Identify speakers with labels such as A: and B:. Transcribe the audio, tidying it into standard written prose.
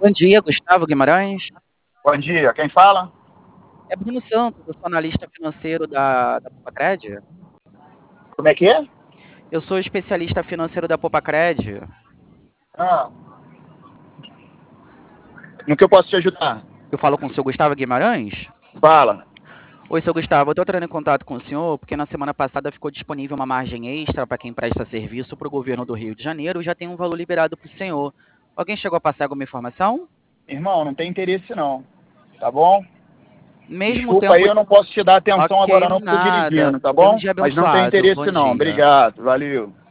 A: Bom dia, Gustavo Guimarães.
B: Bom dia, quem fala?
A: É Bruno Santos, eu sou analista financeiro da Popacred.
B: Como é que é?
A: Eu sou especialista financeiro da Popacred.
B: Ah, no que eu posso te ajudar?
A: Eu falo com o seu Gustavo Guimarães?
B: Fala.
A: Oi, seu Gustavo, eu estou entrando em contato com o senhor porque na semana passada ficou disponível uma margem extra para quem presta serviço para o governo do Rio de Janeiro e já tem um valor liberado para o senhor. Alguém chegou a passar alguma informação?
B: Irmão, não tem interesse não, tá bom?
A: Mesmo o
B: Desculpa aí,
A: tempo.
B: eu não posso te dar atenção
A: Ok,
B: agora não, porque eu tô
A: nada.
B: dirigindo, tá
A: Tenha um
B: bom?
A: dia
B: Mas não tem
A: abençoado. Bom
B: interesse não.
A: dia.
B: Obrigado, valeu.